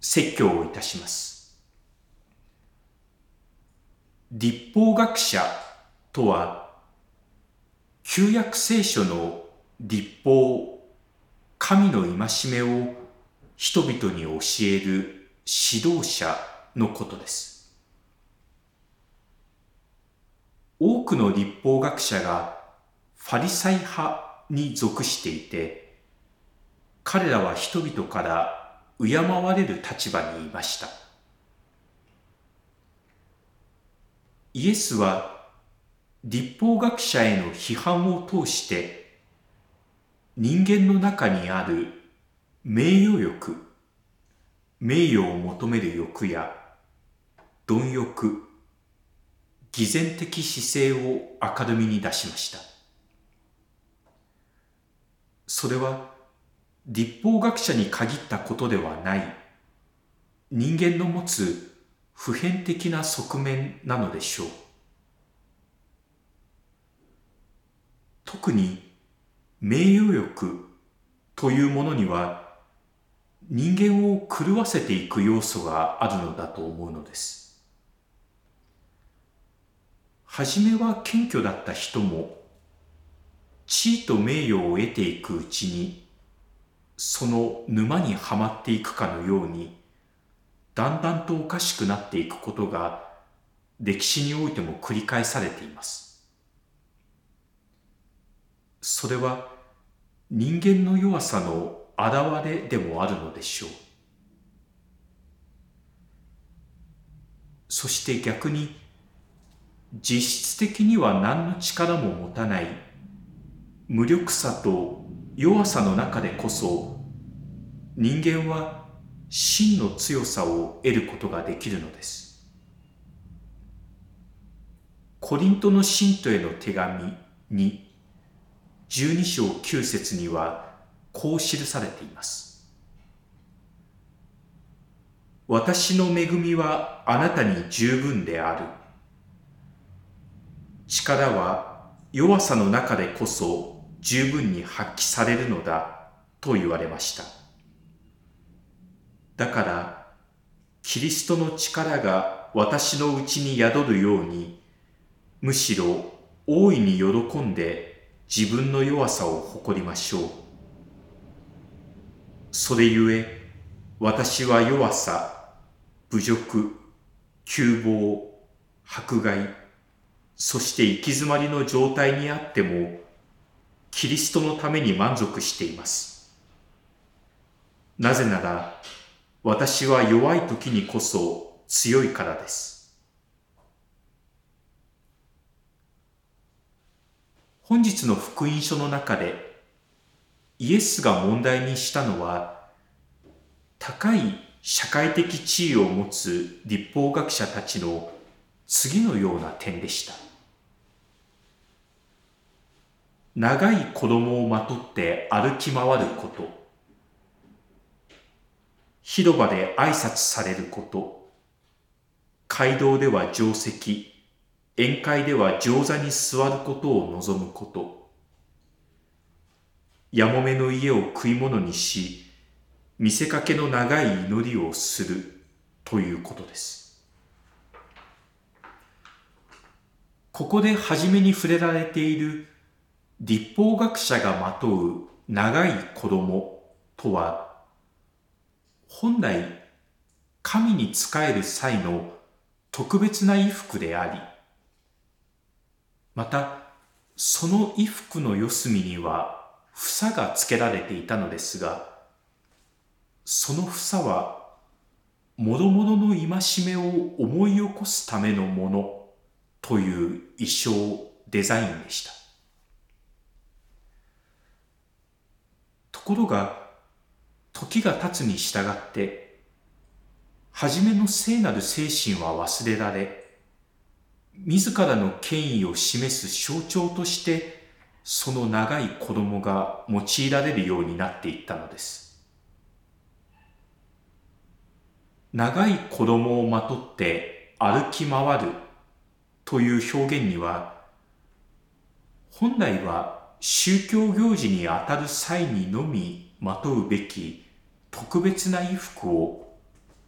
説教をいたします。律法学者とは、旧約聖書の律法、神の戒めを人々に教える指導者のことです。多くの律法学者がファリサイ派に属していて、彼らは人々から敬われる立場にいました。イエスは律法学者への批判を通して、人間の中にある名誉欲、名誉を求める欲や貪欲、偽善的姿勢を明るみに出しました。それは律法学者に限ったことではない人間の持つ普遍的な側面なのでしょう。特に名誉欲というものには人間を狂わせていく要素があるのだと思うのです。はじめは謙虚だった人も地位と名誉を得ていくうちにその沼にはまっていくかのようにだんだんとおかしくなっていくことが歴史においても繰り返されています。それは人間の弱さの表れでもあるのでしょう。そして逆に実質的には何の力も持たない無力さと弱さの中でこそ人間は真の強さを得ることができるのです。コリントの信徒への手紙に12章9節にはこう記されています。私の恵みはあなたに十分である。力は弱さの中でこそ十分に発揮されるのだと言われました。だからキリストの力が私のうちに宿るように、むしろ大いに喜んで自分の弱さを誇りましょう。それゆえ私は弱さ、侮辱、窮乏、迫害、そして行き詰まりの状態にあってもキリストのために満足しています。なぜなら私は弱い時にこそ強いからです。本日の福音書の中でイエスが問題にしたのは高い社会的地位を持つ律法学者たちの次のような点でした。長い衣をまとって歩き回ること、広場で挨拶されること、街道では上席、宴会では上座に座ることを望むこと、やもめの家を食い物にし、見せかけの長い祈りをするということです。ここで初めに触れられている律法学者がまとう長い衣とは、本来神に仕える際の特別な衣服であり、またその衣服の四隅には房がつけられていたのですが、その房は諸々の戒めを思い起こすためのものという意匠デザインでした。ところが時が経つに従って初めの聖なる精神は忘れられ、自らの権威を示す象徴としてその長い衣が用いられるようになっていったのです。長い衣をまとって歩き回るという表現には、本来は宗教行事にあたる際にのみまとうべき特別な衣服を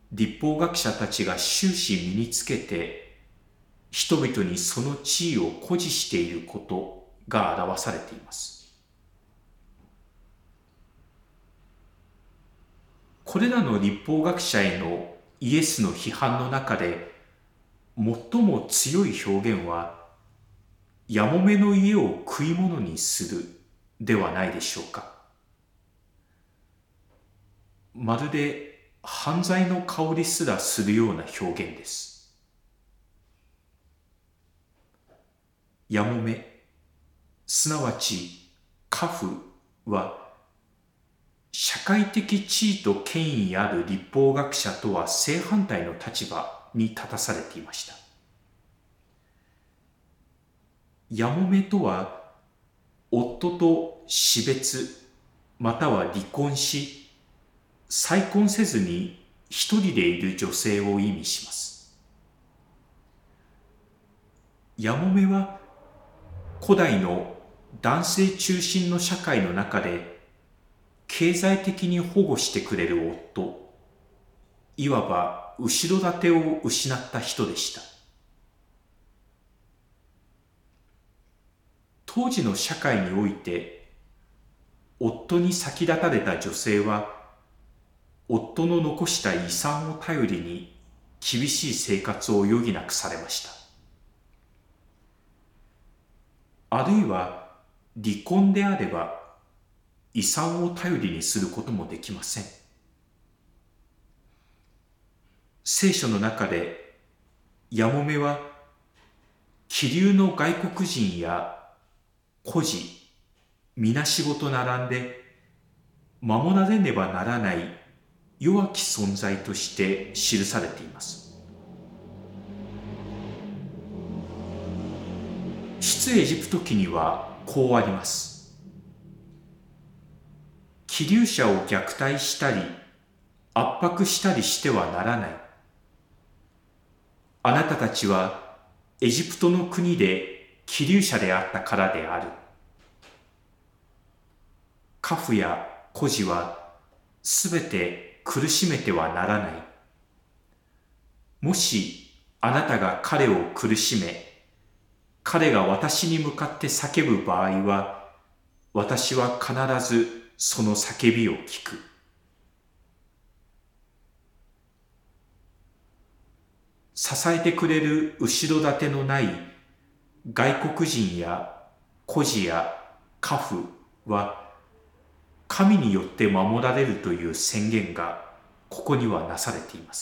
律法学者たちが終始身につけて、人々にその地位を誇示していることが表されています。これらの律法学者へのイエスの批判の中で、最も強い表現は、やもめの家を食い物にするではないでしょうか。まるで犯罪の香りすらするような表現です。やもめ、すなわち家父は、社会的地位と権威ある律法学者とは正反対の立場に立たされていました。やもめとは、夫と死別または離婚し、再婚せずに一人でいる女性を意味します。やもめは、古代の男性中心の社会の中で、経済的に保護してくれる夫、いわば後ろ盾を失った人でした。当時の社会において、夫に先立たれた女性は、夫の残した遺産を頼りに厳しい生活を余儀なくされました。あるいは離婚であれば遺産を頼りにすることもできません。聖書の中でやもめは気流の外国人や孤児、みなしごと並んで守られねばならない弱き存在として記されています。出エジプト記にはこうあります。気流者を虐待したり圧迫したりしてはならない。あなたたちはエジプトの国で気流者であったからである。家父や孤児はすべて苦しめてはならない。もしあなたが彼を苦しめ、彼が私に向かって叫ぶ場合は、私は必ずその叫びを聞く。支えてくれる後ろ盾のない外国人や孤児や家父は、神によって守られるという宣言がここにはなされています。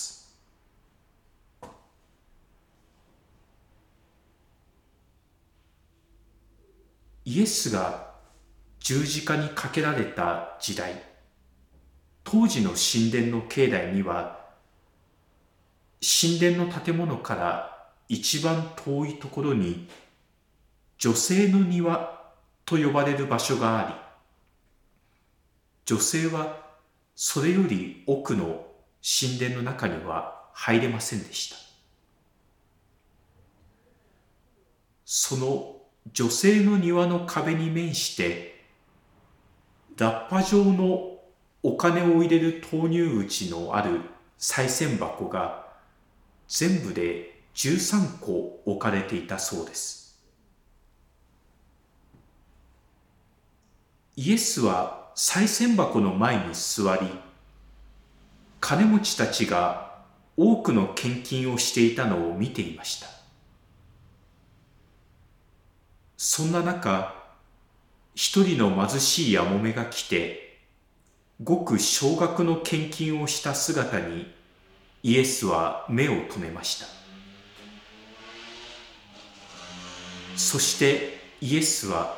イエスが十字架にかけられた時代、当時の神殿の境内には、神殿の建物から一番遠いところに、女性の庭と呼ばれる場所があり、女性はそれより奥の神殿の中には入れませんでした。その女性の庭の壁に面して、ラッパ状のお金を入れる投入口のある賽銭箱が全部で13個置かれていたそうです。イエスは賽銭箱の前に座り、金持ちたちが多くの献金をしていたのを見ていました。そんな中、一人の貧しいやもめが来て、ごく少額の献金をした姿にイエスは目を留めました。そしてイエスは、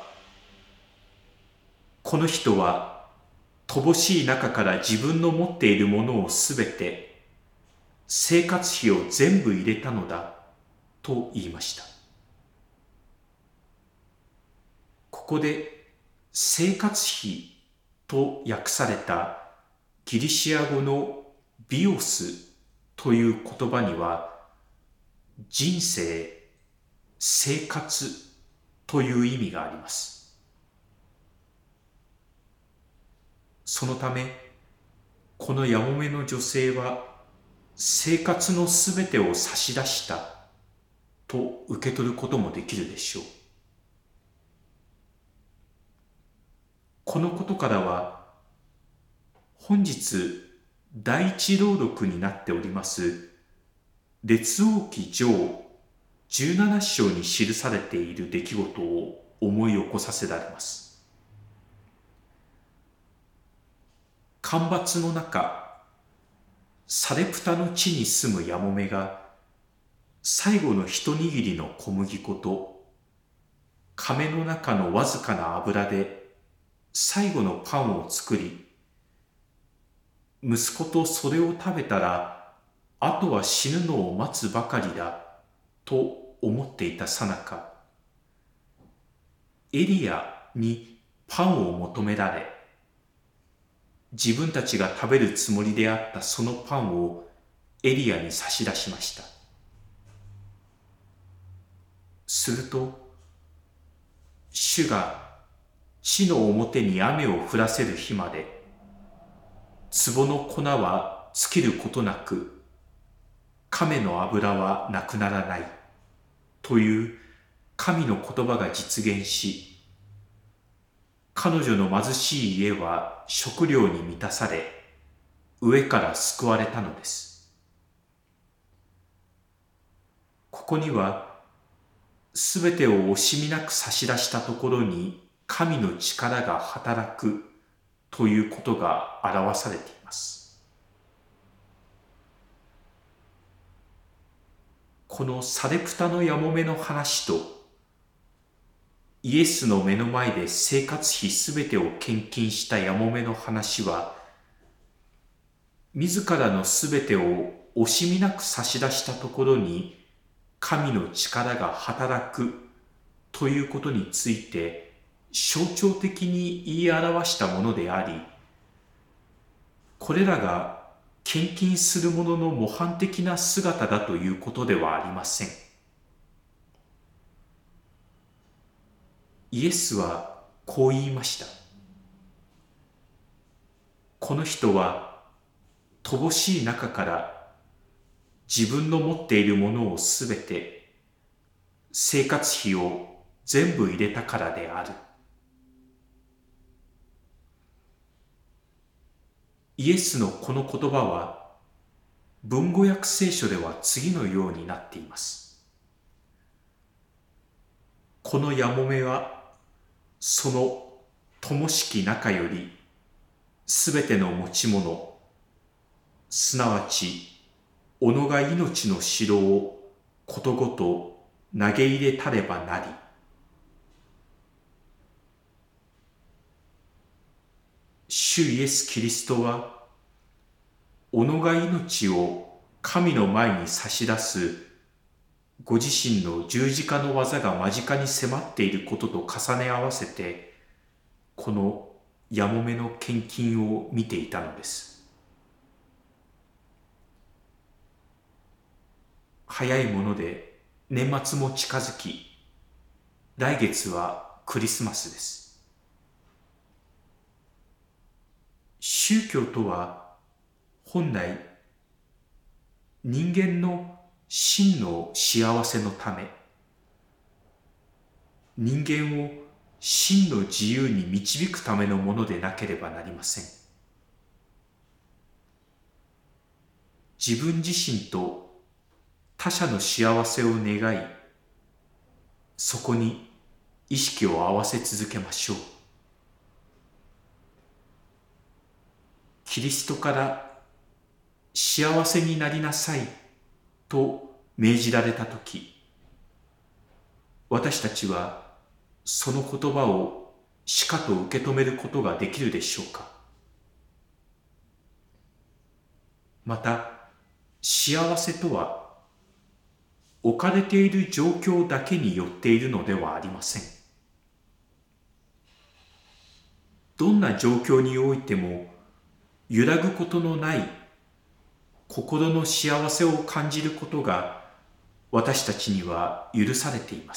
この人は乏しい中から自分の持っているものをすべて、生活費を全部入れたのだと言いました。ここで生活費と訳されたギリシア語のビオスという言葉には、人生、生活という意味があります。そのため、このやもめの女性は生活のすべてを差し出したと受け取ることもできるでしょう。このことからは、本日第一朗読になっております列王記上17章に記されている出来事を思い起こさせられます。干ばつの中、サレプタの地に住むヤモメが最後の一握りの小麦粉と甕の中のわずかな油で最後のパンを作り、息子とそれを食べたらあとは死ぬのを待つばかりだと思っていたさなか、エリアにパンを求められ、自分たちが食べるつもりであったそのパンをエリアに差し出しました。すると、主が地の表に雨を降らせる日まで、壺の粉は尽きることなく、甕の油はなくならないという神の言葉が実現し、彼女の貧しい家は食料に満たされ、上から救われたのです。ここには、すべてを惜しみなく差し出したところに神の力が働くということが表されています。このサレプタのヤモメの話と、イエスの目の前で生活費すべてを献金したヤモメの話は、自らのすべてを惜しみなく差し出したところに神の力が働くということについて象徴的に言い表したものであり、これらが献金する者の模範的な姿だということではありません。イエスはこう言いました。この人は乏しい中から自分の持っているものをすべて生活費を全部入れたからである。イエスのこの言葉は文語訳聖書では次のようになっています。このヤモメはその乏しき中よりすべての持ち物、すなわち己が命の城をことごと投げ入れたればなり、主イエス・キリストは己が命を神の前に差し出すご自身の十字架の技が間近に迫っていることと重ね合わせて、このヤモメの献金を見ていたのです。早いもので年末も近づき、来月はクリスマスです。宗教とは本来人間の真の幸せのため、人間を真の自由に導くためのものでなければなりません。自分自身と他者の幸せを願い、そこに意識を合わせ続けましょう。キリストから幸せになりなさいと命じられたとき、私たちはその言葉をしかと受け止めることができるでしょうか。また、幸せとは置かれている状況だけによっているのではありません。どんな状況においても揺らぐことのない心の幸せを感じることが私たちには許されています。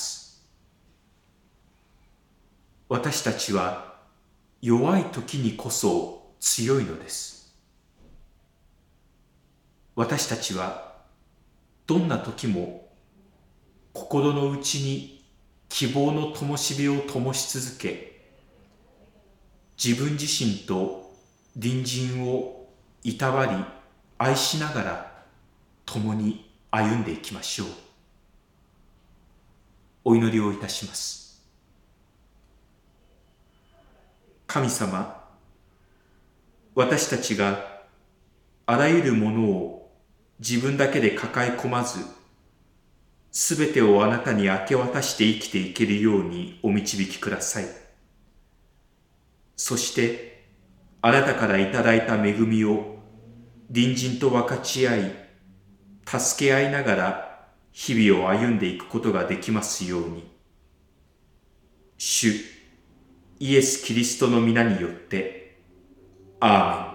私たちは弱い時にこそ強いのです。 私たちはどんな時も心の内に希望の灯火を灯し続け、自分自身と隣人をいたわり愛しながら共に歩んでいきましょう。お祈りをいたします。神様、私たちがあらゆるものを自分だけで抱え込まず、すべてをあなたに明け渡して生きていけるようにお導きください。そして、あなたからいただいた恵みを隣人と分かち合い、助け合いながら日々を歩んでいくことができますように。主イエス・キリストの皆によって、アーメン。